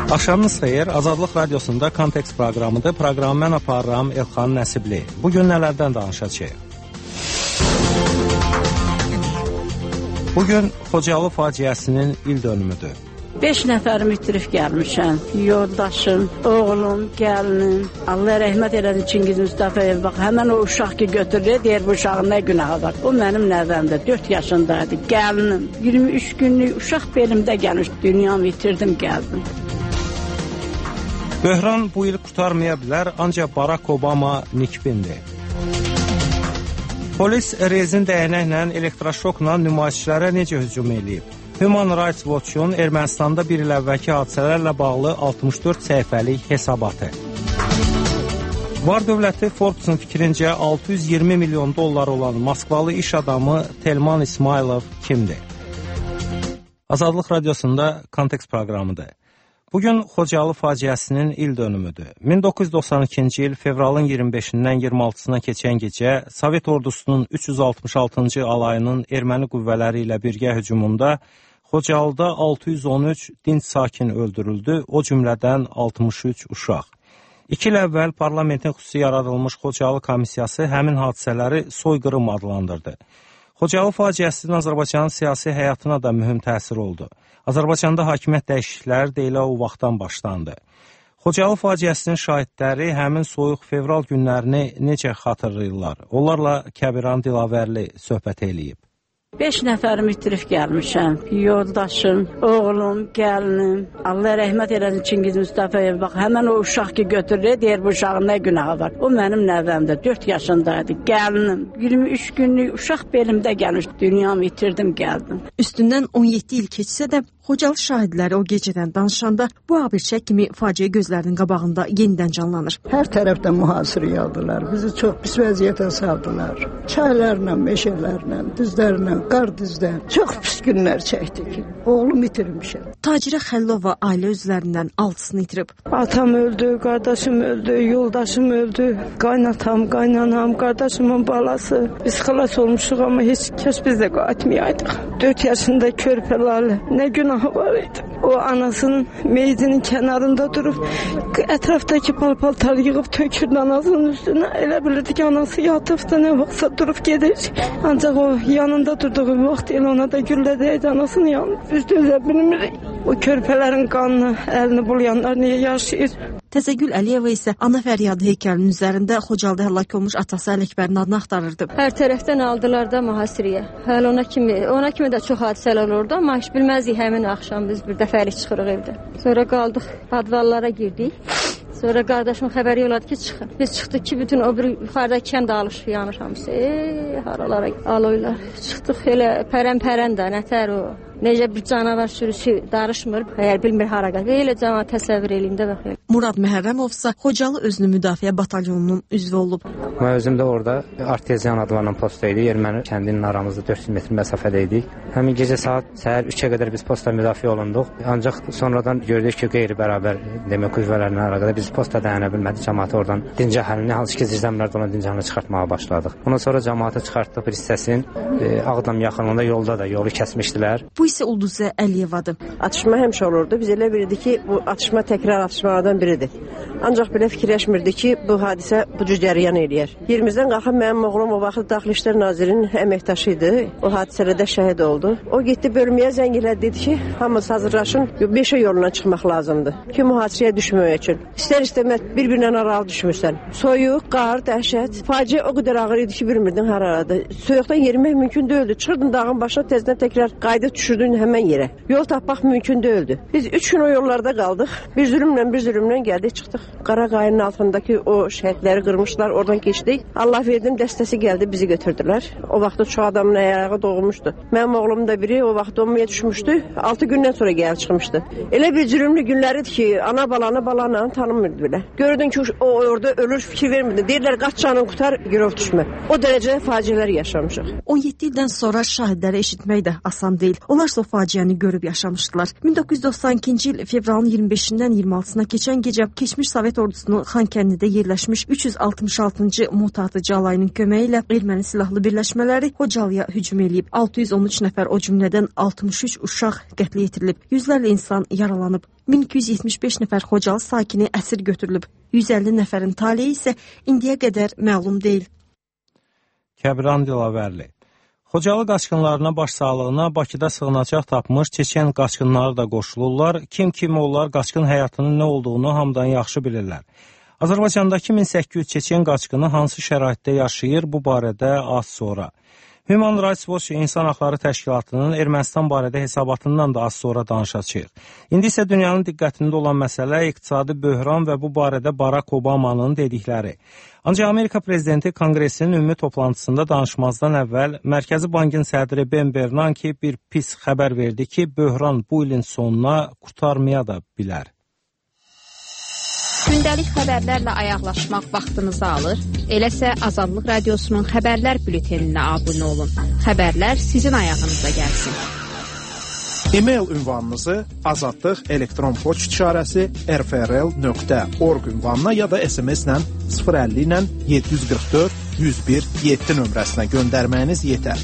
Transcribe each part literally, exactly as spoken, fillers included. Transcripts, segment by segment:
Axşamınız xeyir. Azadlıq Radiosunda Kontekst proqramıdır. Proqramı mən aparıram Elxan Nəsibli. Bugün nələrdən danışacağıq? Bugün Xocalı faciəsinin il dönümüdür. Beş nəfərimi itirib gəlmişəm. Yoldaşım, oğlum, gəlinim. Allah rəhmət eləsin Çingiz Mustafayev. Bax, həmən o uşaq ki götürür, deyir bu uşağın nə günahı var. O mənim nəvəmdir, dörd yaşındaydı. Gəlinim, iyirmi üç günlük uşaq belimdə gəlmiş. Dünyamı itirdim, gəldim. Böhran bu il qurtarmaya bilər, ancaq Barack Obama nikbindir. Polis rezin dəyənəklə, elektroşokla nümayişçilərə necə hücum eləyib? Human Rights Watch-un Ermənistanda bir il əvvəlki hadisələrlə bağlı altmış dörd səhifəlik hesabatı. Var dövləti Forbes-un fikrincə altı yüz iyirmi milyon dollar olan Moskvalı iş adamı Telman İsmailov kimdir? Azadlıq Radiosunda Kontekst proqramıdır. Bugün Xocalı faciəsinin il dönümüdür. min doqquz yüz doxsan ikinci il fevralın iyirmi beşindən iyirmi altısına keçən gecə Sovet ordusunun üç yüz altmış altıncı alayının erməni qüvvələri ilə birgə hücumunda Xocalıda altı yüz on üç dinc sakin öldürüldü, o cümlədən altmış üç uşaq. İki il əvvəl parlamentin xüsusi yaradılmış Xocalı komissiyası həmin hadisələri soyqırım adlandırdı. Xocalı faciəsinin Azərbaycanın siyasi həyatına da mühüm təsir oldu. Azərbaycanda hakimiyyət dəyişiklikləri də elə o vaxtdan başlandı. Xocalı faciəsinin şahidləri həmin soyuq fevral günlərini necə xatırlayırlar? Onlarla Kəbiran Dilavərli söhbət eləyib. Beş nəfərimi itirib gəlmişəm. Yoldaşım, oğlum, gəlinim. Allah rəhmət eləsin Çingiz Mustafayev. Bax, həmən o uşaq ki götürür, deyir bu uşağın nə günahı var. O mənim nəvəmdir, dörd yaşındaydı. Gəlinim, iyirmi üç günlük uşaq belimdə gəlmiş. Dünyamı itirdim, gəldim. Üstündən on yeddi il keçsə də Xocalı şahidləri o gecədən danışanda bu abirçək kimi faciə gözlərinin qabağında yenidən canlanır. Hər tərəfdən mühasirəyə aldılar. Bizi çox pis vəziyyətə saldılar. Çaylarla, meşələrlə, düzlərlə, qar düzlər. Çox pis günlər çəkdik. Oğlum itirmişəm. Tacirə Xəllova ailə üzvlərindən altısını itirib. Atam öldü, qardaşım öldü, yoldaşım öldü. Qaynatam, qaynanam, qardaşımın balası. Biz xilas olmuşuq, amma heç kəs biz də qayıtmayaydıq. dörd yaşında körpələrlə nə günahı var idi. O anasının meyidinin kənarında durub ətrafdakı pal-paltar yığıb tökürdü anasının üstünə. Elə bilirdi ki, anası yatıbdı, nə vaxtsa durub gedir. Ancaq o yanında durduğu vaxt elə ona da güllə dəydi anasının yanında. Biz dözə bilmirik. O körpələrin qanını, əlini bulayanlar niyə yaşayır? Təzəgül Əliyeva isə ana fəryadı heykəlinin üzərində Xocalıda həlak olmuş atası Ələkbərin adını axtarırdı. Hər tərəfdən aldılar da mühasirəyə. Hələ ona kimi, ona kimi də çox hadisələr olurdu, amma heç bilməzdik həmin axşam biz bir dəfəlik çıxırıq evdə. Sonra qaldıq, padvallara girdik. Sonra qardaşım xəbəri yolladı ki, çıxın. Biz çıxdıq ki, bütün o bir yuxarıdakı kənd alış yanır hamısı. Ey, haralara aloylar. Çıxdıq elə pərən-pərən də, nətər o. Necə bir canavar sürüsü darışmır, əgər bilmir hara qaç. Elə cəmaət təsəvvür eləyim də bax. Murad Məhərrəmovsa Xocalı özünü müdafiə batalyonunun üzvü olub. Mən özüm də orada arteziyan adlanan postda idi. Erməni kəndinin aramızda dörd yüz metr məsafədə idik. Həmin gecə saat səhər üçə qədər biz posta müdafiə olunduq. Ancaq sonradan gördük ki, qeyri-bərabər demək qüvvələrlə əlaqədə biz posta dayana bilmədik. Cəmaəti oradan dinc əhalini, hansı ki zirzəmilərdə olan dinc əhalini çıxartmağa başladıq. Ondan sonra cəmaəti çıxartdıq bir hissəsini e, Ağdam yaxınlığında yolda da yolu kəsmişdilər. Bu isə Ulduzə Əliyevadır. Atışma həmişə olurdu. Biz elə bilirdik ki, bu atışma təkrar atışmalardan biridir. Ancaq belə fikirləşmirdik ki, bu hadisə bu cür cəryan eləyər. Yerimizdən qalxıb mənim oğlum o vaxt Daxili İşlər Nazirinin əməkdaşı idi. O hadisələrdə şəhid oldu. O getdi bölməyə zəng elədi, dedi ki, hamınız hazırlaşın, beşə yoluna çıxmaq lazımdır ki, mühasirəyə düşmək üçün. İstər-istəməz bir-birindən aralı düşmürsən. Soyuq, qar, dəhşət. Faciə o qədər ağır idi ki, bilmirdin haradır. Soyuqdan yerimək mümkün deyildi. Çıxırdın dağın başına tezdən təkrar qayıdıb düşürdün həmən yerə. Yol tapmaq mümkün deyildi. Biz üç gün o yollarda qaldıq. Bir zülümlə, bir zülümlə gəldik, çıxdıq. Qaraqayının altındakı o şəhidləri qırmışlar, oradan keçdik. Allah verdim, dəstəsi gəldi, bizi götürdülər. O vaxtda çox adamın ayağı doğulmuşdu. Mənim oğlum da biri o vaxt donmaya düşmüşdü. altı gündən sonra gəlib çıxmışdı. Elə bir zülümlü günləridir ki, ana balanı balanla tanımırdı belə. Gördün ki, o orada ölür, fikir vermirdi. Deyirlər, qaç canın qutar, girov düşmə. O dərəcədə faciələr yaşamışıq. on yeddi ildən sonra şahidləri eşitmək də asan deyil. Onlar Onlar isə o faciəni görüb yaşamışdılar. min doqquz yüz doxsan ikinci il fevralın iyirmi beşindən iyirmi altısına keçən gecə keçmiş Sovet ordusunun Xankəndidə yerləşmiş üç yüz altmış altıncı motatıcı alayının köməyi ilə erməni silahlı birləşmələri Xocalıya hücum edib. altı yüz on üç nəfər, o cümlədən altmış üç uşaq qətlə yetirilib. Yüzlərlə insan yaralanıb. min iki yüz yetmiş beş nəfər Xocalı sakini əsir götürülüb. yüz əlli nəfərin taleyi isə indiyə qədər məlum deyil. Kəbran Dilavərli. Xocalı qaçqınlarına başsağlığına Bakıda sığınacaq tapmış Çeçen qaçqınları da qoşulurlar. Kim kim onlar, qaçqın həyatının nə olduğunu hamıdan yaxşı bilirlər. Azərbaycandakı min səkkiz yüz Çeçen qaçqını hansı şəraitdə yaşayır, bu barədə az sonra. Human Rights Watch İnsan Haqları Təşkilatının Ermənistan barədə hesabatından da az sonra danışacağıq. İndi isə dünyanın diqqətində olan məsələ iqtisadi böhran və bu barədə Barack Obama'nın dedikləri. Ancaq Amerika prezidenti Konqresinin ümumi toplantısında danışmazdan əvvəl Mərkəzi Bankın sədri Ben Bernanke bir pis xəbər verdi ki, böhran bu ilin sonuna qurtarmaya da bilər. Gündəlik xəbərlərlə ayaqlaşmaq vaxtınızı alır. Eləsə Azadlıq Radiosunun xəbərlər bülteninə abunə olun. Xəbərlər sizin ayağınıza gəlsin. E-mail ünvanınızı azadlıq elektron poçt işarəsi r f r l nöqtə org ünvanına ya da S M S ilə sıfır əlli ilə yeddi yüz qırx dörd yüz bir yeddi nömrəsinə göndərməyiniz yetər.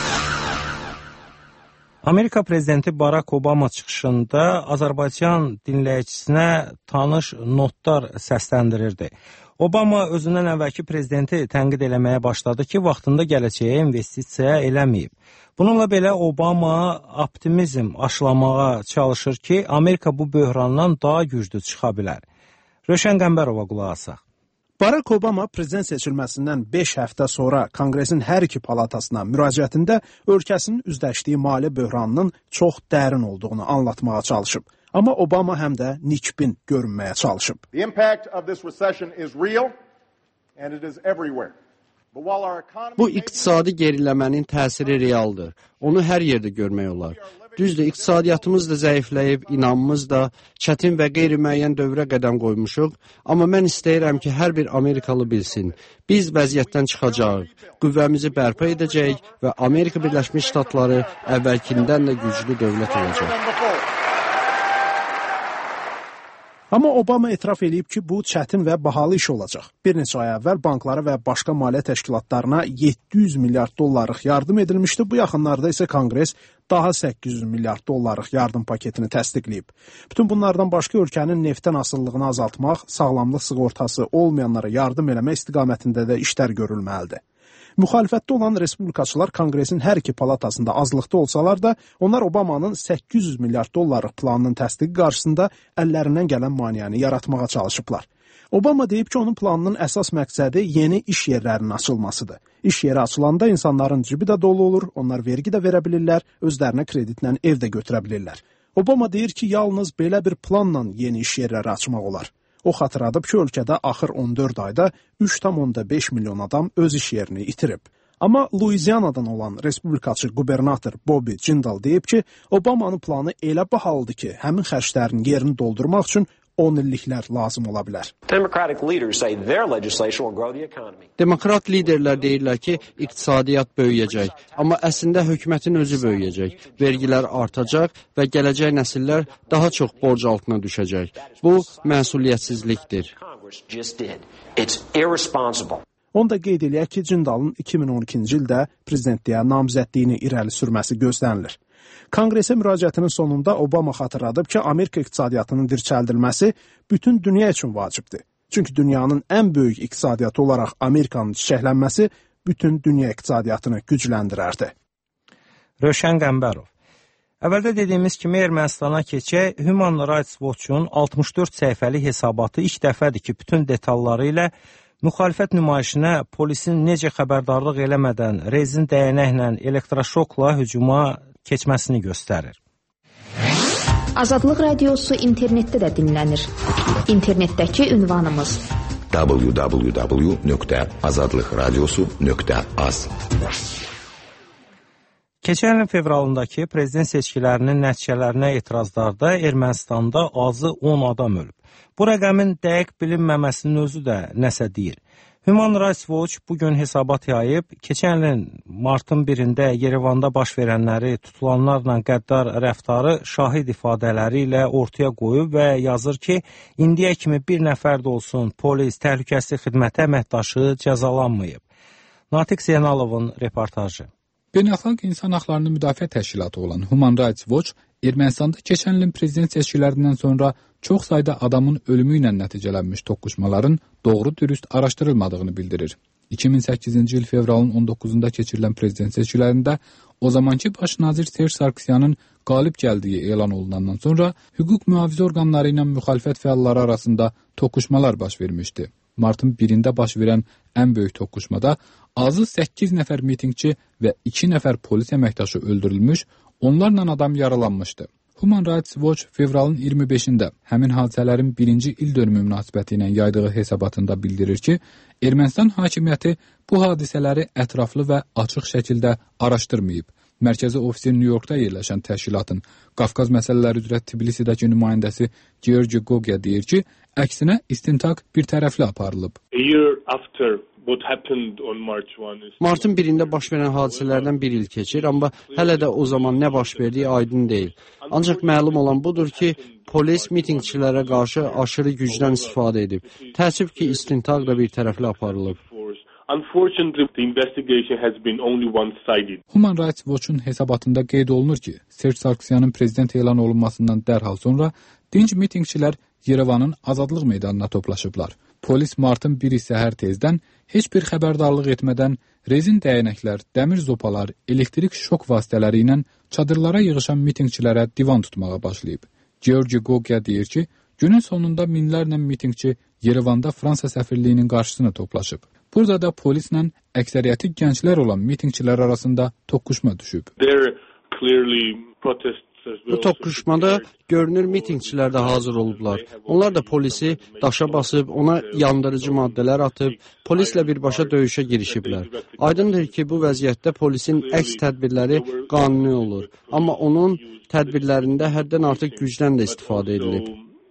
Amerika prezidenti Barack Obama çıxışında Azərbaycan dinləyicisinə tanış notlar səsləndirirdi. Obama özündən əvvəlki prezidenti tənqid eləməyə başladı ki, vaxtında gələcəyə investisiya eləməyib. Bununla belə Obama optimizm aşılamağa çalışır ki, Amerika bu böhrandan daha güclü çıxa bilər. Rövşən Qəmbərova qulaq asaq. Barack Obama prezident seçilməsindən beş həftə sonra Konqresin hər iki palatasına müraciətində ölkəsinin üzləşdiyi maliyyə böhranının çox dərin olduğunu anlatmağa çalışıb. Amma Obama həm də nikbin görünməyə çalışıb. The impact of this recession is real and it is everywhere. Bu iqtisadi geriləmənin təsiri realdır. Onu hər yerdə görmək olar. Düzdür, iqtisadiyyatımız da zəifləyib, inamımız da çətin və qeyri-müəyyən dövrə qədəm qoymuşuq. Amma mən istəyirəm ki, hər bir Amerikalı bilsin. Biz vəziyyətdən çıxacağıq, qüvvəmizi bərpa edəcəyik və Amerika Birləşmiş Ştatları əvvəlkindən də güclü dövlət olacaq. Amma Obama etiraf edib ki, bu çətin və bahalı iş olacaq. Bir neçə ay əvvəl banklara və başqa maliyyə təşkilatlarına yeddi yüz milyard dollarlıq yardım edilmişdi. Bu yaxınlarda isə Konqres daha səkkiz yüz milyard dollarlıq yardım paketini təsdiqləyib. Bütün bunlardan başqa ölkənin neftdən asılılığını azaltmaq, sağlamlıq sığortası olmayanlara yardım eləmək istiqamətində də işlər görülməlidir. Müxalifətdə olan respublikaçılar Konqresin hər iki palatasında azlıqda olsalar da, onlar Obamanın səkkiz yüz milyard dollarlıq planının təsdiqi qarşısında əllərindən gələn maneəni yaratmağa çalışıblar. Obama deyib ki, onun planının əsas məqsədi yeni iş yerlərinin açılmasıdır. İş yeri açılanda insanların cibi də dolu olur, onlar vergi də verə bilirlər, özlərinə kreditlə ev də götürə bilirlər. Obama deyir ki, yalnız belə bir planla yeni iş yerləri açmaq olar. O xatırladıb ki, ölkədə axır on dörd ayda üç tam beş milyon adam öz iş yerini itirib. Amma Louisiana'dan olan respublikaçı qubernator Bobby Jindal deyib ki, Obamanın planı elə bahalıdır ki, həmin xərclərin yerini doldurmaq üçün on illiklər lazım ola bilər. Demokrat liderlər deyirlər ki, iqtisadiyyat böyüyəcək, amma əslində hökumətin özü böyüyəcək, vergilər artacaq və gələcək nəsillər daha çox borc altına düşəcək. Bu, məsuliyyətsizlikdir. Onu da qeyd eləyək ki, Jindalın iki min on ikinci ildə prezidentliyə namizədliyini irəli sürməsi gözlənilir. Konqresə müraciətinin sonunda Obama xatırladıb ki, Amerika iqtisadiyyatının dirçəldilməsi bütün dünya üçün vacibdir. Çünki dünyanın ən böyük iqtisadiyyatı olaraq Amerikanın çiçəklənməsi bütün dünya iqtisadiyyatını gücləndirərdi. Rövşən Qəmbərov. Əvvəldə dediyimiz kimi Ermənistana keçək, Human Rights Watch-un altmış dörd səhifəli hesabatı ilk dəfədir ki, bütün detalları ilə müxalifət nümayişinə polisin necə xəbərdarlıq eləmədən rezin dəyənəklə elektroşokla hücuma keçməsini göstərir. Azadlıq Radiosu internetdə də dinlənir. İnternetdəki ünvanımız w w w nöqtə azadlıq radiosu nöqtə az. Keçən ilin fevralındakı prezident seçkilərinin nəticələrinə etirazlarda Ermənistanda azı on adam ölüb. Bu rəqəmin dəqiq bilinməməsinin özü də nəsə deyir. Human Rights Watch bugün hesabat yayıb, keçən ilin martın birində Yerevanda baş verənləri tutulanlarla qəddar rəftarı şahid ifadələri ilə ortaya qoyub və yazır ki, indiyə kimi bir nəfər də olsun polis, təhlükəsizlik xidməti əməkdaşı cəzalanmayıb. Natiq Zeynalovun reportajı. Beynəlxalq İnsan Haqlarını Müdafiə Təşkilatı olan Human Rights Watch Ermənistanda keçən ilin prezident seçkilərindən sonra çox sayda adamın ölümü ilə nəticələnmiş toqquşmaların doğru-dürüst araşdırılmadığını bildirir. iki min səkkizinci il fevralın on doqquzunda keçirilən prezident seçkilərində o zamanki baş nazir Serj Sarkisyanın qalib gəldiyi elan olunandan sonra hüquq mühafizə orqanları ilə müxalifət fəalları arasında toqquşmalar baş vermişdi. Martın birində baş verən ən böyük toqquşmada azı səkkiz nəfər mitingçi və iki nəfər polis əməkdaşı öldürülmüş, onlarla adam yaralanmışdı. Human Rights Watch fevralın iyirmi beşində həmin hadisələrin birinci il dönümü münasibəti ilə yaydığı hesabatında bildirir ki, Ermənistan hakimiyyəti bu hadisələri ətraflı və açıq şəkildə araşdırmayıb. Mərkəzi ofisi Nyu-Yorkda yerləşən təşkilatın Qafqaz məsələləri üzrə Tbilisidəki nümayəndəsi Georgi Gogya deyir ki, əksinə istintaq bir tərəfli aparılıb. Martın birində baş verən hadisələrdən bir il keçir, amma hələ də o zaman nə baş verdiyi aydın deyil. Ancaq məlum olan budur ki, polis mitingçilərə qarşı aşırı gücdən istifadə edib. Təəssüf ki, istintaq da bir tərəfli aparılıb. Human Rights Watch-un hesabatında qeyd olunur ki, Serj Sarkisyanın prezident elan olunmasından dərhal sonra dinc mitingçilər Yerevanın Azadlıq meydanına toplaşıblar. Polis martın biri səhər tezdən heç bir xəbərdarlıq etmədən rezin dəyənəklər, dəmir zopalar, elektrik şok vasitələri ilə çadırlara yığışan mitingçilərə divan tutmağa başlayıb. Georgi Gogya deyir ki, günün sonunda minlərlə mitingçi Yerevanda Fransa səfirliyinin qarşısına toplaşıb. Burada da polislə əksəriyyəti gənclər olan mitingçilər arasında toqquşma düşüb. Bu toqquşmada görünür mitingçilər də hazır olublar. Onlar da polisi daşa basıb, ona yandırıcı maddələr atıb, polislə birbaşa döyüşə girişiblər. Aydındır ki, bu vəziyyətdə polisin əks tədbirləri qanuni olur. Amma onun tədbirlərində həddən artıq gücdən də istifadə edilib.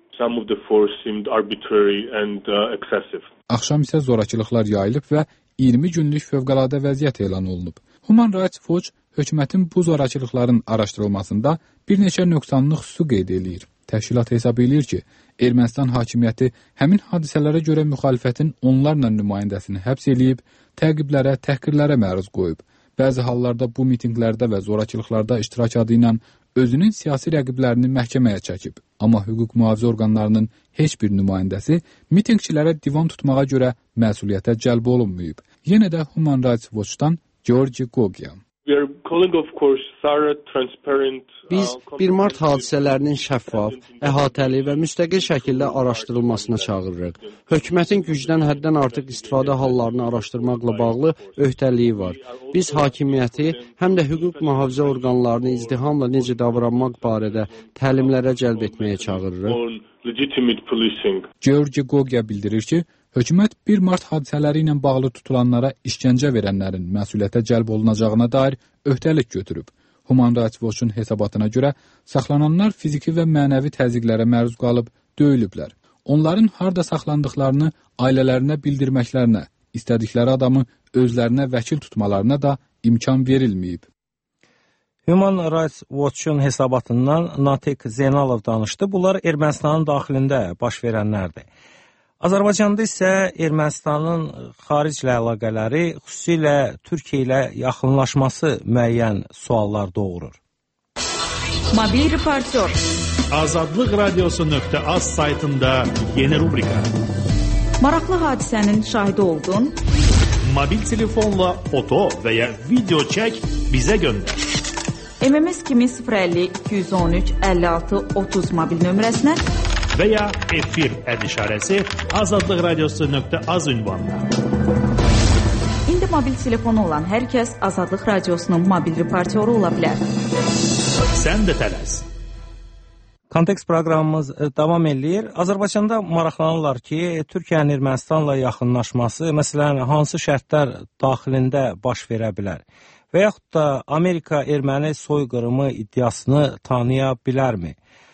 Axşam isə zorakılıqlar yayılıb və iyirmi günlük fövqəladə vəziyyət elan olunub. Human Rights Watch hökumətin bu zorakılıqların araşdırılmasında bir neçə nöqsanlı xüsusi qeyd eləyir. Təşkilat hesab eləyir ki, Ermənistan hakimiyyəti həmin hadisələrə görə müxalifətin onlarla nümayəndəsini həbs eləyib, təqiblərə, təhqirlərə məruz qoyub. Bəzi hallarda bu mitinqlərdə və zorakılıqlarda iştirak adı ilə özünün siyasi rəqiblərini məhkəməyə çəkib. Amma hüquq mühafizə orqanlarının heç bir nümayəndəsi mitingçilərə divan tutmağa görə məsuliyyətə cəlb olunmayıb. Yenə də Human Rights Watch-dan Georgi Gogya. Biz bir mart hadisələrinin şəffaf, əhatəli və müstəqil şəkildə araşdırılmasına çağırırıq. Hökumətin gücdən həddən artıq istifadə hallarını araşdırmaqla bağlı öhdəliyi var. Biz hakimiyyəti, həm də hüquq mühafizə orqanlarını izdihamla necə davranmaq barədə təlimlərə cəlb etməyə çağırırıq. Georgi Gogya bildirir ki, hökumət bir mart hadisələri ilə bağlı tutulanlara işgəncə verənlərin məsuliyyətə cəlb olunacağına dair öhdəlik götürüb. Human Rights Watch-un hesabatına görə saxlananlar fiziki və mənəvi təzyiqlərə məruz qalıb, döyülüblər. Onların harda saxlandıqlarını ailələrinə bildirməklərinə, istədikləri adamı özlərinə vəkil tutmalarına da imkan verilməyib. Human Rights Watch-un hesabatından Natiq Zeynalov danışdı. Bunlar Ermənistanın daxilində baş verənlərdir. Azərbaycanda isə Ermənistanın xariclə əlaqələri, xüsusilə Türkiyə ilə yaxınlaşması müəyyən suallar doğurur. Mobil reportyor. Azadlıq radiosu nöqtə az saytında yeni rubrika. Maraqlı hadisənin şahidi oldun. Mobil telefonla foto və ya video çək, bizə göndər. M M S kimi sıfır əlli iki yüz on üç əlli altı otuz mobil nömrəsinə və ya efir əd işarəsi azadlıq radiosu nöqtə az ünvanına. İndi mobil telefonu olan hər kəs Azadlıq radiosunun mobil reportyoru ola bilər. Sən də tələs. Kontekst proqramımız davam edir. Azərbaycanda maraqlanırlar ki, Türkiyənin Ermənistanla yaxınlaşması, məsələn, hansı şərtlər daxilində baş verə bilər? Və yaxud da Amerika erməni soyqırımı iddiasını tanıya bilərmi?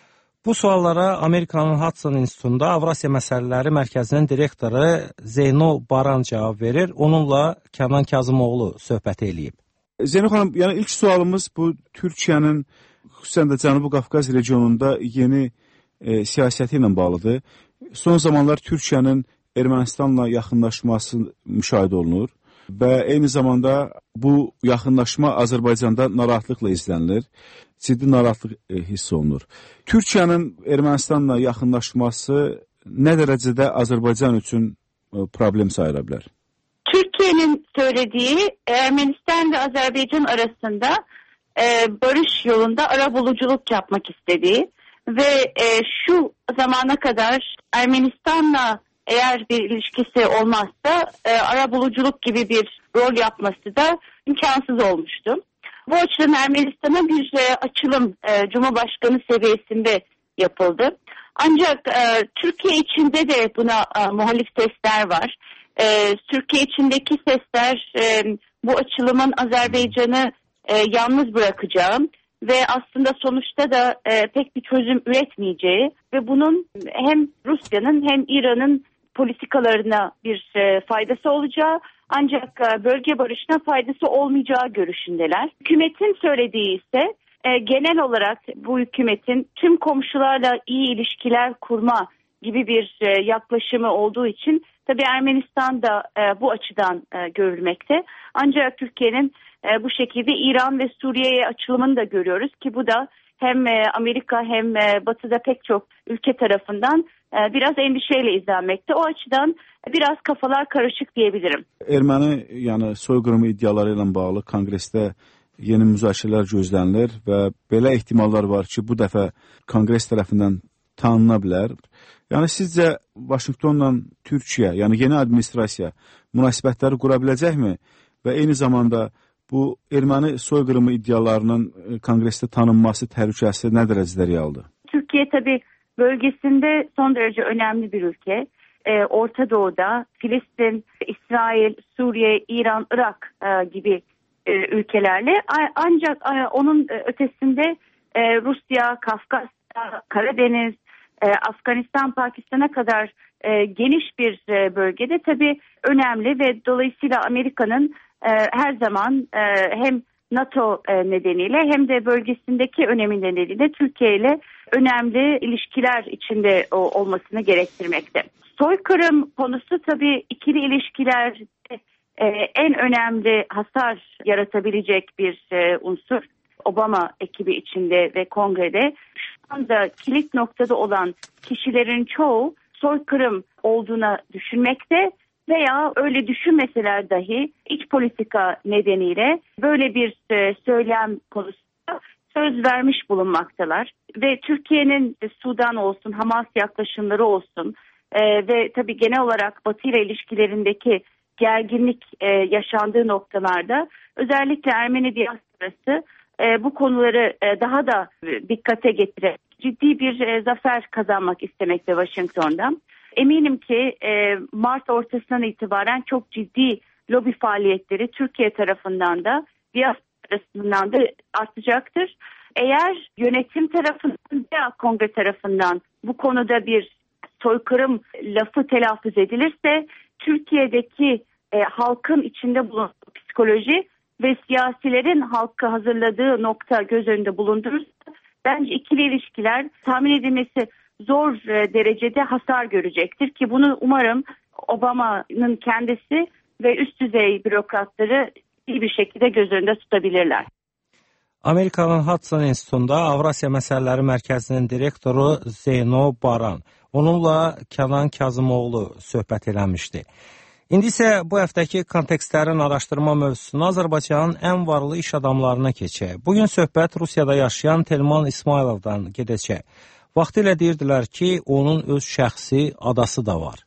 Bu suallara Amerikanın Hudson İnstitutunda Avrasiya Məsələləri Mərkəzinin direktoru Zeyno Baran cavab verir. Onunla Kənan Kazımoğlu söhbət eləyib. Zeyno xanım, yəni ilk sualımız bu Türkiyənin xüsusən də Cənubi Qafqaz regionunda yeni e, siyasəti ilə bağlıdır. Son zamanlar Türkiyənin Ermənistanla yaxınlaşması müşahidə olunur və eyni zamanda bu yaxınlaşma Azərbaycanda narahatlıqla izlənilir. Ciddi narahatlıq e, hiss olunur. Türkiyənin Ermənistanla yaxınlaşması nə dərəcədə Azərbaycan üçün e, problem sayıla bilər? Türkiye'nin söylediği Ermenistan ve Azerbaycan arasında e, barış yolunda arabuluculuk yapmak istediği ve e, şu zamana kadar Ermenistan'la eğer bir ilişkisi olmazsa e, arabuluculuk gibi bir rol yapması da imkansız olmuştu. Bu açıdan Ermenistan'a bir e, açılım e, Cumhurbaşkanı seviyesinde yapıldı. Ancak e, Türkiye içinde de buna e, muhalif sesler var. E, Türkiye içindeki sesler e, bu açılımın Azerbaycan'ı e, yalnız bırakacağı ve aslında sonuçta da e, pek bir çözüm üretmeyeceği ve bunun hem Rusya'nın hem İran'ın politikalarına bir e, faydası olacağı ancak e, bölge barışına faydası olmayacağı görüşündeler. Hükümetin söylediği ise e, genel olarak bu hükümetin tüm komşularla iyi ilişkiler kurma gibi bir e, yaklaşımı olduğu için tabii Ermenistan da e, bu açıdan e, görülmekte. Ancak Türkiye'nin e, bu şekilde İran ve Suriye'ye açılımını da görüyoruz ki bu da hem e, Amerika hem e, Batı'da pek çok ülke tarafından e, biraz endişeyle izlenmekte. O açıdan biraz kafalar karışık diyebilirim. Erməni yəni soyqırımı iddiaları ilə bağlı konqresdə yeni müzakirələr gözlənilir və belə ehtimallar var ki, bu dəfə konqres tərəfindən tanına bilər. Yəni sizcə Vaşinqtonla Türkiyə, yəni yeni administrasiya münasibətləri qura biləcəkmi və eyni zamanda bu erməni soyqırımı iddialarının konqresdə tanınması təhlükəsi nə dərəcədə realdır? Türkiye tabii bölgesinde son derece önemli bir ülke. Ee, Orta Doğu'da Filistin, İsrail, Suriye, İran, Irak e, gibi e, ülkelerle ancak e, onun ötesinde e, Rusya, Kafkasya, Karadeniz, e, Afganistan, Pakistan'a kadar e, geniş bir e, bölgede tabii önemli ve dolayısıyla Amerika'nın e, her zaman e, hem NATO e, nedeniyle hem de bölgesindeki önemi nedeniyle Türkiye ile önemli ilişkiler içinde o, olmasını gerektirmekte. Soykırım konusu tabii ikili ilişkilerde e, en önemli hasar yaratabilecek bir e, unsur. Obama ekibi içinde ve kongrede şu anda kilit noktada olan kişilerin çoğu soykırım olduğuna düşünmekte veya öyle düşünmeseler dahi iç politika nedeniyle böyle bir e, söylem konusunda söz vermiş bulunmaktalar. Ve Türkiye'nin e, Sudan olsun, Hamas yaklaşımları olsun e, ve tabii genel olarak Batı ile ilişkilerindeki gerginlik e, yaşandığı noktalarda özellikle Ermeni diasporası e, bu konuları e, daha da e, dikkate getirerek ciddi bir e, zafer kazanmak istemekte Washington'da. Eminim ki e, Mart ortasından itibaren çok ciddi lobi faaliyetleri Türkiye tarafından da diasporasından da artacaktır. Eğer yönetim tarafından veya kongre tarafından bu konuda bir soykırım lafı telaffuz edilirse Türkiye'deki e, halkın içinde bulunduğu psikoloji ve siyasilerin halkı hazırladığı nokta göz önünde bulundurursa bence ikili ilişkiler tahmin edilmesi zor e, derecede hasar görecektir ki bunu umarım Obama'nın kendisi ve üst düzey bürokratları iyi bir şekilde göz önünde tutabilirler. Amerikanın Hudson İnstitutunda Avrasiya Məsələləri Mərkəzinin direktoru Zeyno Baran. Onunla Kənan Kazımoğlu söhbət eləmişdi. İndi isə bu həftəki kontekstlərin araşdırma mövzusunu Azərbaycanın ən varlı iş adamlarına keçək. Bugün söhbət Rusiyada yaşayan Telman İsmayılovdan gedəcək. Vaxtilə deyirdilər ki, onun öz şəxsi adası da var.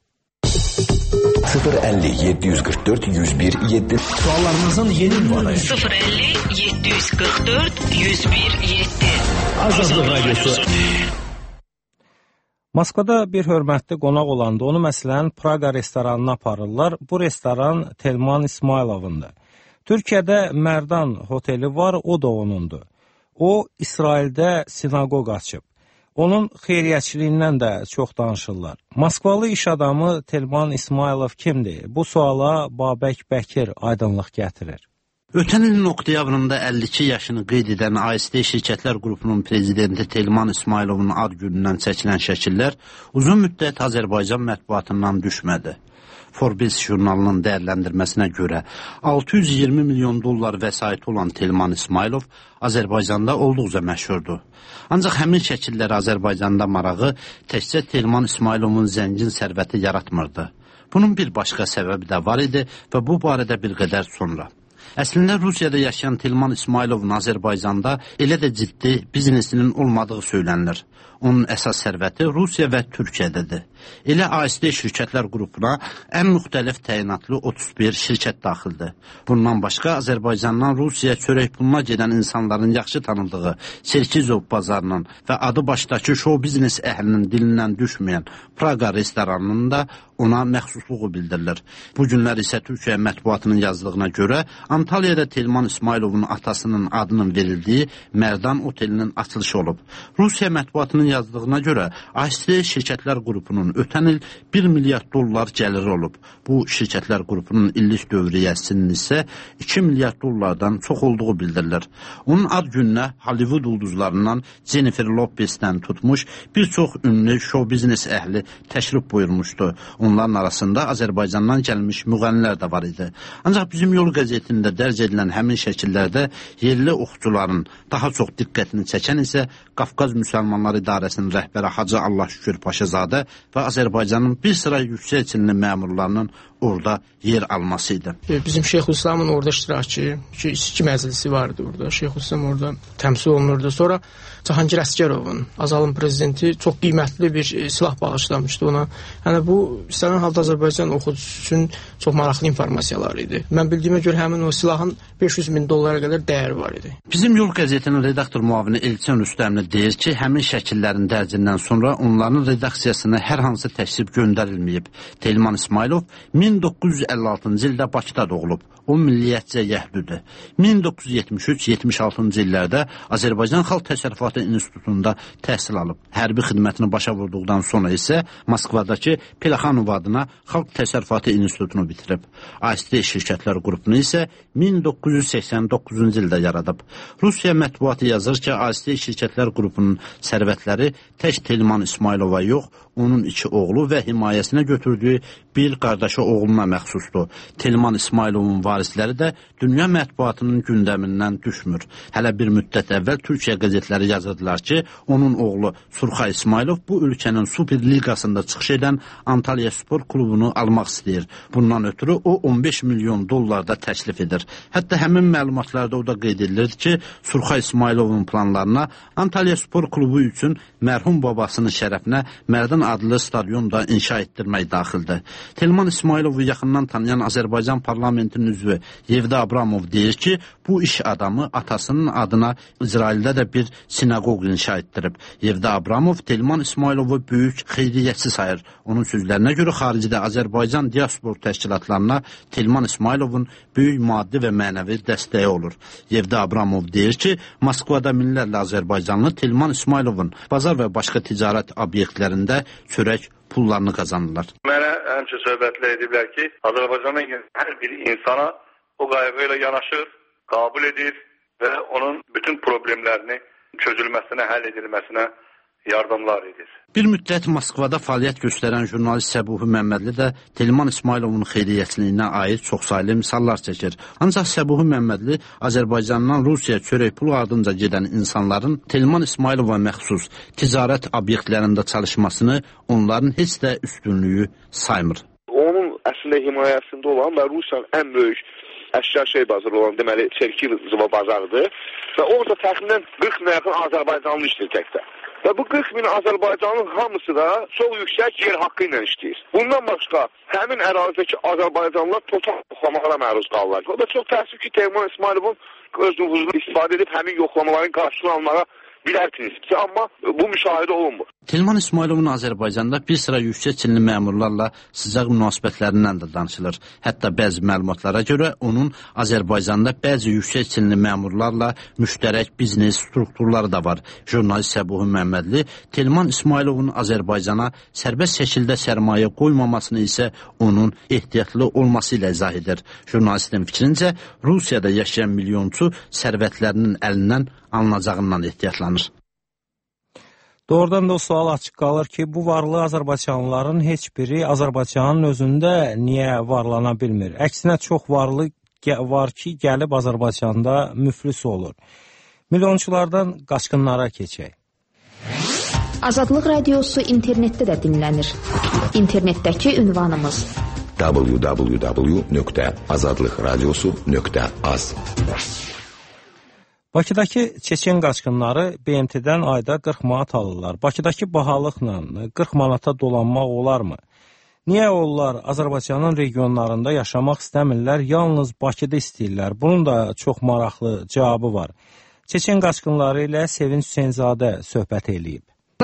sıfır elli yedi yüz kırk dört yüz bir yedi Suallarınızın yeni ünvanı sıfır elli yedi yüz kırk dört yüz bir yedi Azadlıq Radyosu. Moskvada bir hörmətli qonaq olanda onu məsələn Praqa restoranına aparırlar. Bu restoran Telman İsmayılovundur. Türkiyədə Mərdan oteli var, o da onundur. O, İsraildə sinagog açıb. Onun xeyriyyəçiliyindən də çox danışırlar. Moskvalı iş adamı Telman İsmailov kimdir? Bu suala Babək Bəkir aydınlıq gətirir. Ötən ilin oktyabrında əlli iki yaşını qeyd edən A S T Şirkətlər Qrupunun prezidenti Telman İsmailovun ad günündən çəkilən şəkillər uzun müddət Azərbaycan mətbuatından düşmədi. Forbes jurnalının dəyərləndirməsinə görə altı yüz iyirmi milyon dollar vəsaiti olan Telman İsmailov Azərbaycanda olduqca məşhurdur. Ancaq həmin şəkillər Azərbaycanda marağı təkcə Telman İsmailovun zəngin sərvəti yaratmırdı. Bunun bir başqa səbəbi də var idi və bu barədə bir qədər sonra. Əslində Rusiyada yaşayan Telman İsmailovun Azərbaycanda elə də ciddi biznesinin olmadığı söylənilir. Onun əsas sərvəti Rusiya və Türkiyədədir. Elə A S T Şirkətlər Qrupuna ən müxtəlif təyinatlı otuz bir şirkət daxildir. Bundan başqa Azərbaycandan Rusiyaya çörək puluna gedən insanların yaxşı tanıdığı Serkizov bazarının və adı başdakı şou biznes əhlinin dilindən düşməyən Praga restoranının da ona məxsusluğu bildirilir. Bu günlər isə Türkiyə mətbuatının yazdığına görə Antalya'da Telman İsmailovun atasının adının verildiyi Mərdan Otelinin açılışı olub. Rusiya mətbuatının yazdığına görə A S T Şirkətlər Qrupunun ötən il bir milyard dollar gəliri olub. Bu şirkətlər qrupunun illik dövriyyəsinin isə iki milyard dollardan çox olduğu bildirilir. Onun ad gününə Hollywood ulduzlarından Jennifer Lopez'dən tutmuş bir çox ünlü show biznes əhli təşrif buyurmuşdu. Onların arasında Azərbaycandan gəlmiş müğənnilər də var idi. Ancaq bizim Yol qəzetində dərc edilən həmin şəkillərdə yerli oxucuların daha çox diqqətini çəkən isə Qafqaz Müsəlmanlar İdarəsinin rəhbəri Hacı Allahşükür Paşazadə və Azərbaycanın bir sıra yüksək çinli məmurlarının orada yer alması idi. Bizim Şeyxülislamın orada iştirakı, iki məclisi vardı orada. Şeyxülislam orada təmsil olunurdu. Sonra Cahangir Əsgərovun, Azalın prezidenti çox qiymətli bir silah bağışlamışdı ona. Yəni bu istənilən halda Azərbaycan oxucusu üçün çox maraqlı informasiyalar idi. Mən bildiyimə görə həmin o silahın beş yüz min dollara qədər dəyəri var idi. Bizim Yol qəzetinin redaktor müavini Elçin Rüstəmli deyir ki, həmin şəkillərin dərcindən sonra onların redaksiyasına hər hansı təksib göndərilməyib. Telman İsmailov min doqquz yüz əlli altıncı ildə Bakıda doğulub. O milliyyətcə yəhdudur. min doqquz yüz yetmiş üç yetmiş altıncı illərdə Azərbaycan Xalq Təsərrüfatı İnstitutunda təhsil alıb. Hərbi xidmətini başa vurduqdan sonra isə Moskvadakı Plexanov adına Xalq Təsərrüfatı İnstitutunu bitirib. A S T Şirkətlər Qrupunu isə min doqquz yüz səksən doqquzuncu ildə yaradıb. Rusiya mətbuatı yazır ki, A S T Şirkətlər Qrupunun sərvətləri tək Telman İsmailova yox, onun iki oğlu və himayəsinə götürdüyü bir qardaşı oğluna məxsusdur. Telman İsmailovun varisləri də dünya mətbuatının gündəmindən düşmür. Hələ bir müddət əvvəl Türkiyə qəzetləri yazırdılar ki, onun oğlu Surxay İsmailov bu ölkənin Super Liqasında çıxış edən Antalya Spor klubunu almaq istəyir. Bundan ötürü o on beş milyon dollarda təklif edir. Hətta həmin məlumatlarda o da qeyd edilir ki, Surxay İsmailovun planlarına Antalya Spor klubu üçün mərhum babasının şərəfinə Mərdan adlı stadion da inşa etdirmək daxildir. Telman İsmailovu yaxından tanıyan Azərbaycan parlamentinin üzvü Yevda Abramov deyir ki, bu iş adamı atasının adına İsraildə də bir sinagog inşa etdirib. Yevda Abramov Telman İsmailovu böyük xeyriyyətçi sayır. Onun sözlərinə görə xaricdə Azərbaycan diaspor təşkilatlarına Telman İsmailovun böyük maddi və mənəvi dəstəyi olur. Yevda Abramov deyir ki, Moskvada minlərlə Azərbaycanlı Telman İsmailovun bazar və başqa ticarət obyektlərində çörək pullarını qazanırlar. Mənə həmçə söhbətlə ediblər ki, Azərbaycanın hər bir insana o qayğı ilə yanaşır, qəbul edir və onun bütün problemlərini çözülməsinə, həll edilməsinə yardımlar edir. Bir müddət Moskvada fəaliyyət göstərən jurnalist Səbuhi Məmmədli də Telman İsmailovun xeyriyyəçiliyinə aid çoxsaylı misallar çəkir. Ancaq Səbuhi Məmmədli Azərbaycandan Rusiya çörək pulu ardınca gedən insanların Telman İsmailova məxsus ticarət obyektlərində çalışmasını onların heç də üstünlüyü saymır. Onun əslində himayəsində olan və Rusiyanın ən böyük əşya şey bazarı olan deməli Çerkizova bazarıdır və orada təxminən qırx min yaxın Azərbaycanlı işləyir təkdə. Və bu qırx min Azərbaycanın hamısı da çox yüksək yer haqqı ilə işləyir. Bundan başqa həmin ərazidəki Azərbaycanlılar total yoxlamalara məruz qalırlar. O da çox təəssüf ki, Telman İsmailovun öz nüfuzunu istifadə edib həmin yoxlamaların qarşılığını almağa bilər prinsipsi, amma bu müşahidə olunmur. Telman İsmayılovun Azərbaycanda bir sıra yüksək çinli məmurlarla sıcaq münasibətlərindən də danışılır. Hətta bəzi məlumatlara görə onun Azərbaycanda bəzi yüksək çinli məmurlarla müştərək biznes strukturları da var. Jurnalist Səbuhi Məmmədli Telman İsmayılovun Azərbaycana sərbəst şəkildə sərmayə qoymamasını isə onun ehtiyatlı olması ilə izah edir. Jurnalistin fikrincə Rusiyada yaşayan milyonçu sərvətlərinin əlindən alınacağından ehtiyatlanır. Doğrudan da o sual açıq qalır ki, bu varlı Azərbaycanlıların heç biri Azərbaycanın özündə niyə varlana bilmir? Əksinə çox varlı var ki, gəlib Azərbaycanda müflis olur. Milyonçulardan qaçqınlara keçək. Azadlıq radiosu internetdə də dinlənir. İnternetdəki ünvanımız w w w nöqtə azadlıq radiosu nöqtə az. Bakıdakı çeçen qaçqınları B M T-dən ayda qırx manat alırlar. Bakıdakı bahalıqla qırx manata dolanmaq olarmı? Niyə onlar Azərbaycanın regionlarında yaşamaq istəmirlər, yalnız Bakıda istəyirlər? Bunun da çox maraqlı cavabı var. Çeçen qaçqınları ilə Sevinç Hüseynzadə söhbət eləyib.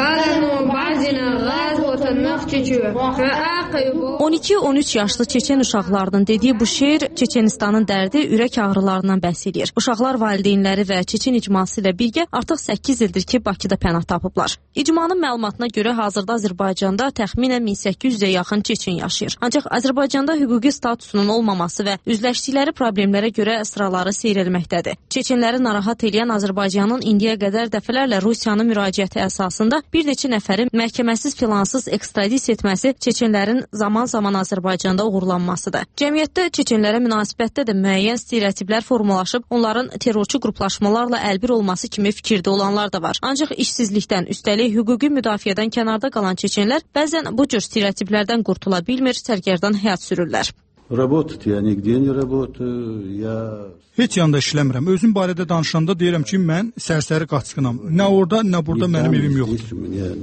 on iki on üç yaşlı çeçen uşaqlarının dediyi bu şeir Çeçenistanın dərdi, ürək ağrılarından bəhs edir. Uşaqlar valideynləri və Çeçen icması ilə birgə artıq səkkiz ildir ki, Bakıda pənah tapıblar. İcmanın məlumatına görə hazırda Azərbaycanda təxminən min səkkiz yüzə yaxın Çeçen yaşayır. Ancaq Azərbaycanda hüquqi statusunun olmaması və üzləşdikləri problemlərə görə sıraları seyrəlməkdədir. Çeçenləri narahat edən Azərbaycanın indiyə qədər dəfələrlə Rusiyanın müraciəti əsasında bir neçə nəfərin məhkəməsiz filansız ekstradisiya etməsi, çeçenlərin zaman-zaman Azərbaycanda uğurlanmasıdır. Cəmiyyətdə çeçenlərə münasibətdə də müəyyən stereotiplər formalaşıb, onların terrorçu qruplaşmalarla əlbir olması kimi fikirdə olanlar da var. Ancaq işsizlikdən, üstəlik hüquqi müdafiədən kənarda qalan çeçenlər bəzən bu cür stereotiplərdən qurtula bilmir, sərgərdan həyat sürürlər. Работать я нигде не работаю. Я Heç yanda işləmirəm. Özüm barədə danışanda deyirəm ki, mən sərsəri qaçqınam. Nə orada, nə burada mənim evim yoxdur.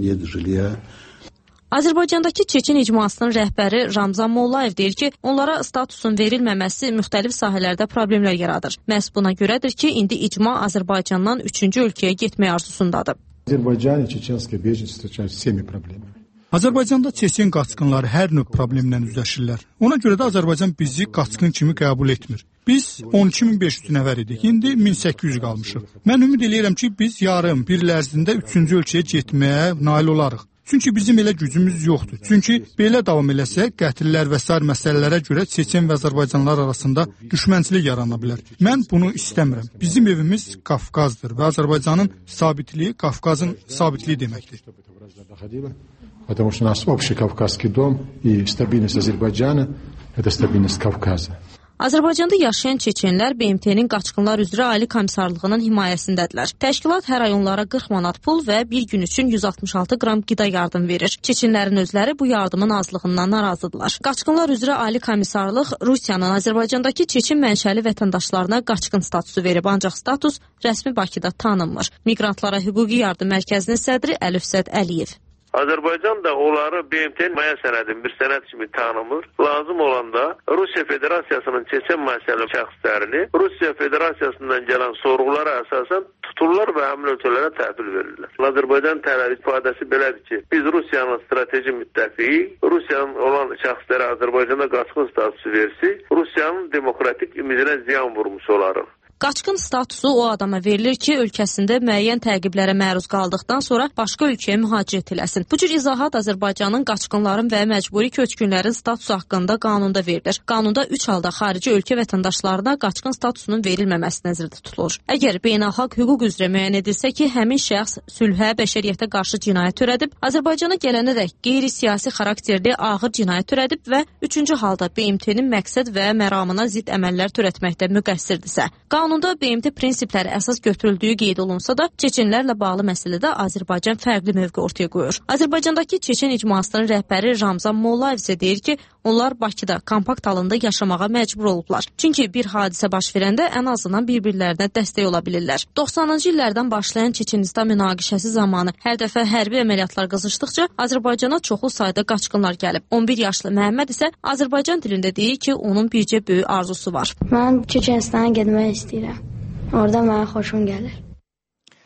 Azərbaycandakı Çeçen icmasının rəhbəri Ramzan Mollayev deyir ki, onlara statusun verilməməsi müxtəlif sahələrdə problemlər yaradır. Məhz buna görədir ki, indi icma Azərbaycandan üçüncü ölkəyə getmək arzusundadır. Azərbaycan çeçenskие беженцы встречаются с всеми проблемами. Azərbaycanda Çeçen qaçqınları hər növ problemlə üzləşirlər. Ona görə də Azərbaycan bizi qaçqın kimi qəbul etmir. Biz on iki min beş yüz nəfər idik, indi min səkkiz yüz qalmışıq. Mən ümid edirəm ki, biz yarım, bir il ərzində üçüncü ölkəyə getməyə nail olarıq. Çünki bizim elə gücümüz yoxdur. Çünki belə davam eləsə, qətillər və sair məsələlərə görə Çeçen və Azərbaycanlılar arasında düşmənçilik yarana bilər. Mən bunu istəmirəm. Bizim evimiz Qafqazdır və Azərbaycanın sabitliyi Qafqazın sabitliyi deməkdir. Потому что у нас общий Кавказский дом и стабильность Азербайджана – это стабильность Кавказа. Azərbaycanda yaşayan çeçenlər B M T-nin qaçqınlar üzrə Ali Komissarlığının himayəsindədirlər. Təşkilat hər ay onlara qırx manat pul və bir gün üçün yüz altmış altı qram qida yardım verir. Çeçenlərin özləri bu yardımın azlığından narazıdırlar. Qaçqınlar üzrə Ali Komissarlıq Rusiyanın Azərbaycandakı çeçen mənşəli vətəndaşlarına qaçqın statusu verib, ancaq status rəsmi Bakıda tanınmır. Miqrantlara hüquqi yardım mərkəzinin sədri Əlifzəd Əliyev. Azərbaycan da onları B M T-nin maya sənədinin bir sənəd kimi tanımır. Lazım olanda Rusiya Federasiyasının Çeçen məsələ şəxslərini Rusiya Federasiyasından gələn sorğulara əsasən tuturlar və həmin ölkələrə təhvil verirlər. Azərbaycan tərəfi ifadəsi belədir ki, biz Rusiyanın strateji müttəfiqi, Rusiyanın olan şəxslərə Azərbaycanda qaçqın statusu versi, Rusiyanın demokratik imidinə ziyan vurmuş olarıq. Qaçqın statusu o adama verilir ki, ölkəsində müəyyən təqiblərə məruz qaldıqdan sonra başqa ölkəyə mühacirət eləsin. Bu cür izahat Azərbaycanın qaçqınların və məcburi köçkünlərin statusu haqqında qanunda verilir. Qanunda üç halda xarici ölkə vətəndaşlarına qaçqın statusunun verilməməsi nəzərdə tutulur. Əgər beynəlxalq hüquq üzrə müəyyən edilsə ki, həmin şəxs sülhə, bəşəriyyətə qarşı cinayət törədib, Azərbaycana gələnədək qeyri-siyasi xarakterli ağır cinayət törədib və üçüncü halda B M T-nin məqsəd və məramına zidd əməllər törətməkdə müqəssirdirsə. Qanunda B M T prinsipləri əsas götürüldüyü qeyd olunsa da, çeçenlərlə bağlı məsələdə Azərbaycan fərqli mövqe ortaya qoyur. Azərbaycandakı çeçen icmasının rəhbəri Ramzan Mollayev isə deyir ki, onlar Bakıda kompakt halında yaşamağa məcbur olublar. Çünki bir hadisə baş verəndə ən azından bir-birlərinə dəstək ola bilirlər. doxsanıncı illərdən başlayan Çeçenistan münaqişəsi zamanı hər dəfə hərbi əməliyyatlar qızışdıqca Azərbaycana çoxlu sayda qaçqınlar gəlib. on bir yaşlı Məhəmməd isə Azərbaycan dilində deyir ki, onun bircə böyük arzusu var. Mən Çeçenistana getmək istəyirəm. Orada mənə xoşum gəlir.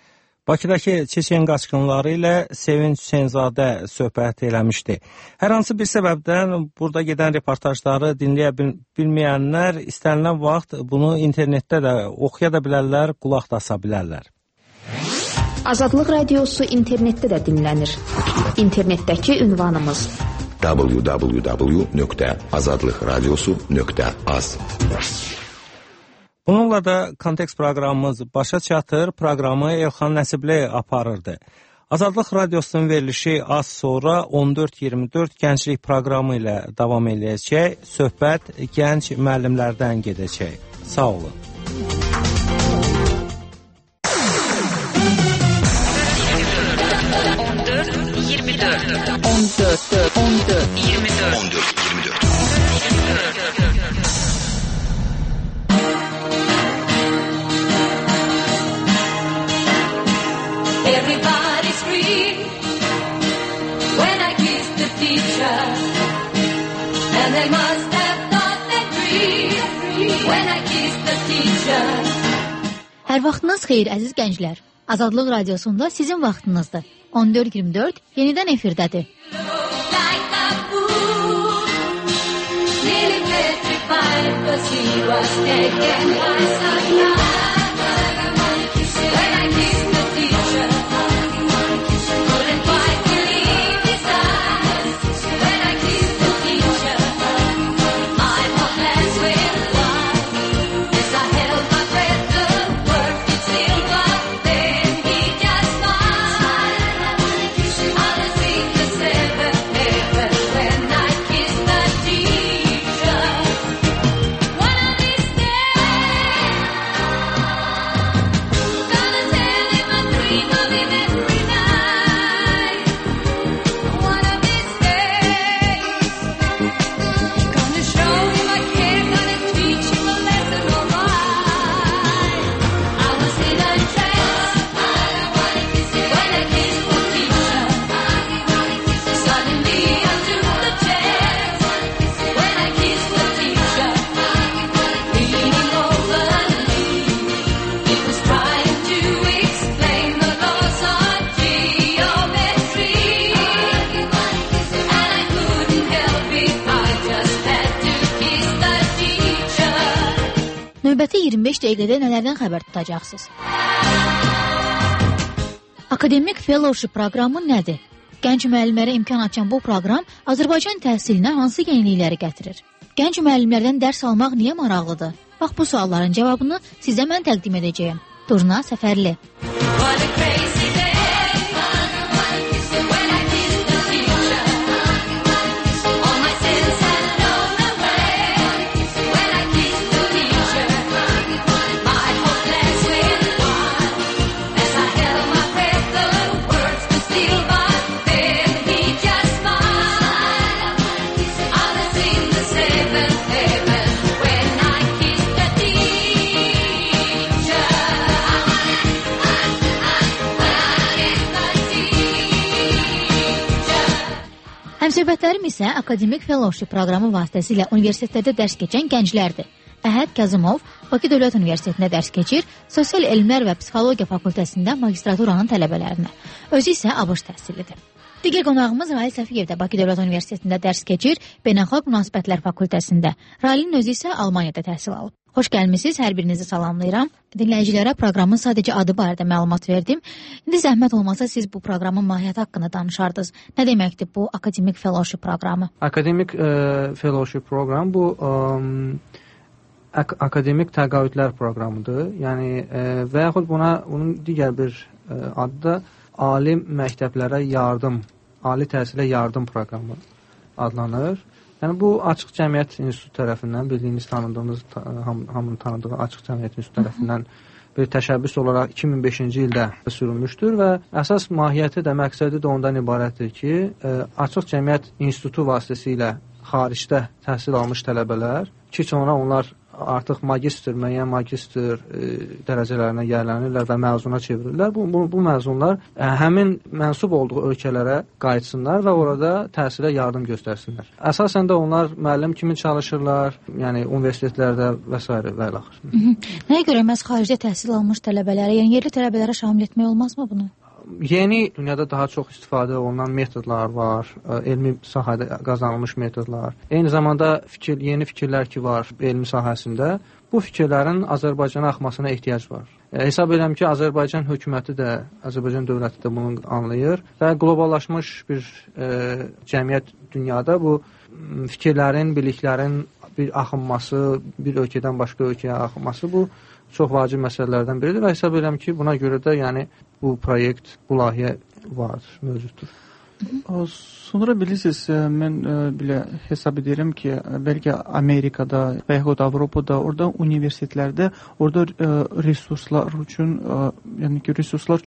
Bakıdakı Çeçen qaçqınları ilə Sevinç Hüseynzadə söhbət eləmişdi. Hər hansı bir səbəbdən burada gedən reportajları dinləyə bil bilməyənlər istənilən vaxt bunu internetdə də oxuya da bilərlər, qulaq da asa bilərlər. Azadlıq Radiosu internetdə də dinlənir. İnternetdəki ünvanımız w w w nöqtə azadlıqradiosu nöqtə az. Bununla da Kontekst proqramımız başa çatır. Proqramı Elxan Nəsibli aparırdı. Azadlıq Radiosunun verilişi az sonra on dörd iyirmi dörd gənclik proqramı ilə davam edəcək. Söhbət gənc müəllimlərdən gedəcək. Sağ olun. on dörd iyirmi dörd on dörd on dörd iyirmi dörd on dörd iyirmi dörd Everybody's free when I kiss the teacher, and they must have thought they're free when I kiss the teacher. Hər vaxtınız xeyir əziz gənclər. Azadlıq Radiosunda sizin vaxtınızdır. on dörd iyirmi dörd yenidən efirdədir. Like a fool, nearly petrified, 'cause he was taken by surprise. When I kissed the teacher, couldn't quite believe his eyes. When I kissed the teacher, my heart glass went wide. As I held my breath, the word it still but then he just smiled. I was in the seventh heaven when I kissed the teacher. One of these days, gonna tell him I dream of him every night. One of these days, gonna show him I care, gonna teach him a lesson alright. I was in a trance when I kissed the teacher. Suddenly I took the chance when I kissed the teacher. Leaning over me, he was trying to explain the laws of geometry, and I couldn't help it, I just had to kiss the teacher. Növbəti iyirmi beş dəqiqədə nələrdən xəbər tutacaqsınız? Akademik Fellowship proqramı nədir? Gənc müəllimlərə imkan açan bu proqram Azərbaycan təhsilinə hansı yenilikləri gətirir? Gənc müəllimlərdən dərs almaq niyə maraqlıdır? Bax bu sualların cavabını sizə mən təqdim edəcəyim. Durna Səfərli. What a crazy day when I kissed the teacher. All my sins had flown away when I kissed the teacher. My whole glass went wide as I held my breath. The words were still but then he just smiled. I was in the seventh heaven when I kissed the teacher. Həmsöhbətlərim isə Akademik Fellowship proqramı vasitəsilə universitetlərdə dərs keçən gənclərdir. Əhəd Kazımov Bakı Dövlət Universitetində dərs keçir, Sosial Elmlər və Psixologiya Fakültəsində magistraturanın tələbələrinə. Özü isə ABŞ təhsillidir. Digər qonağımız Rail Səfiyev də Bakı Dövlət Universitetində dərs keçir, Beynəlxalq Münasibətlər Fakültəsində. Railin özü isə Almaniyada təhsil alıb. Xoş gəlmisiniz, hər birinizi salamlayıram. Dinləyicilərə proqramın sadəcə adı barədə məlumat verdim. İndi zəhmət olmasa siz bu proqramın mahiyyəti haqqında danışardınız. Nə deməkdir bu Akademik Fellowship proqramı? Akademik e, Fellowship proqramı bu e, ak akademik təqaüdlər proqramıdır. Yəni e, və yaxud buna bunun digər bir e, adı da ali məktəblərə yardım, ali təhsilə yardım proqramı adlanır. Yəni bu Açıq Cəmiyyət İnstitutu tərəfindən, bildiyiniz, tanıdığınız, ham, hamının tanıdığı Açıq Cəmiyyət İnstitutu tərəfindən bir təşəbbüs olaraq iki min beşinci ildə sürülmüşdür və əsas mahiyyəti də, məqsədi də ondan ibarətdir ki, Açıq Cəmiyyət İnstitutu vasitəsilə xaricdə təhsil almış tələbələr ki, sonra onlar artıq magistr, müəyyən magistr e, dərəcələrinə gələnirlər və məzuna çevrilirlər. Bu, bu, bu məzunlar ə, həmin mənsub olduğu ölkələrə qayıtsınlar və orada təhsilə yardım göstərsinlər. Əsasən də onlar müəllim kimi çalışırlar, yəni universitetlərdə və s. və ilə axır. Nəyə görə məhz xaricdə təhsil almış tələbələrə, yəni yerli tələbələrə şamil etmək olmazmı bunu? Yeni dünyada daha çox istifadə olunan metodlar var, elmi sahədə qazanılmış metodlar. Eyni zamanda fikir, yeni fikirlər ki var elmi sahəsində, bu fikirlərin Azərbaycana axmasına ehtiyac var. E, hesab edirəm ki, Azərbaycan hökuməti də, Azərbaycan dövləti də bunu anlayır və qloballaşmış bir e, cəmiyyət dünyada bu fikirlərin, biliklərin bir axınması, bir ölkədən başqa ölkəyə axınması bu çox vacib məsələlərdən biridir və hesab edirəm ki, buna görə də yəni bu proyekt, bu layihə var, mövcuddur. Sonra bilirsiniz, mən belə hesab edirəm ki, bəlkə Amerikada və yaxud Avropada, orada universitetlərdə, orada resurslar üçün, yəni ki, resurslar